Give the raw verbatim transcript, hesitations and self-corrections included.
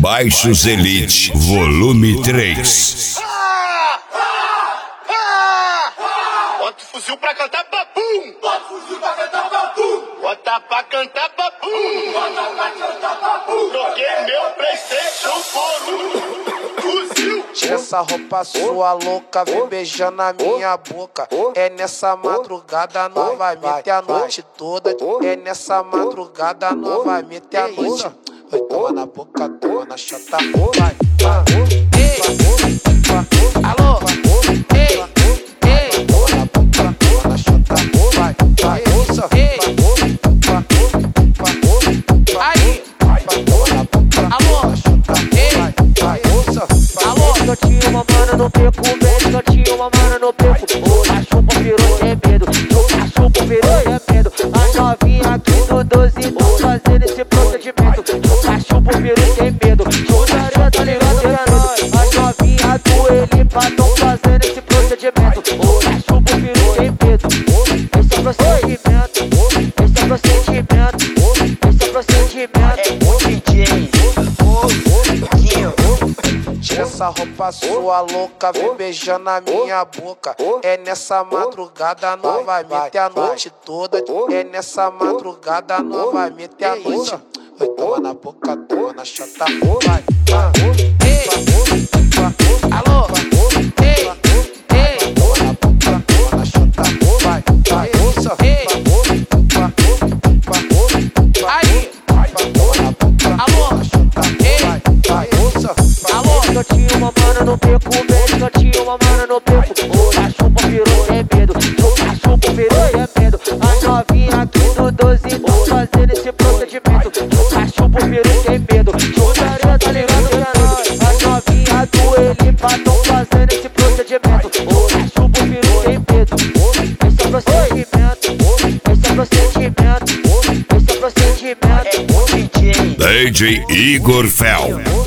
Baixos Elite, volume três. Bota o fuzil pra cantar babum! Bota o fuzil pra cantar babum! Bota pra cantar babum! Bota pra cantar babum! Troquei meu PlayStation por um fuzil! Tira essa roupa sua louca, vem beijando a minha boca. É nessa madrugada novamente a noite toda. É nessa madrugada novamente a noite. Vai, toma na boca, toma na chata. Vai, vai, ei, alô, ei, ei, toma na boca, toma na chata. Vai, vai, isso, ei, aí, toma na boca, alô, ei, vai, isso, alô. Gatinho, uma mana no beco, beijo, gatinho, uma mana no beco. O cachorro virou sem medo, o cachorro virou sem medo. As novinhas aqui no doze tão fazendo esse procedimento. O cachorro virou sem medo, putaria tá ligado que é nóis. As novinhas do Elipa tão fazendo esse procedimento. O cachorro virou sem medo. Esse é procedimento, esse é procedimento, esse é procedimento. Tira essa roupa sua louca, vem beijando a minha boca. É nessa madrugada novamente a noite toda. É nessa madrugada novamente a noite. Vai, toma na boca, toma na chata. Vai, vai, ei, alô, ei, ei, toma na boca, toma na chata. Vai, vai, isso, ei, aí, toma na boca, alô, ei, vai, isso, alô. Gatinho, uma mana no beco, beijo, gatinho, uma mana no beco. O cachorro virou sem medo, o cachorro virou sem medo. As novinhas aqui no doze tão fazendo esse procedimento. O cachorro virou sem medo, putaria tá ligado que é nóis. As novinhas do Elipa tão fazendo esse procedimento. O cachorro virou sem medo. Esse é procedimento, esse é procedimento, esse é procedimento. D J Igor Fel.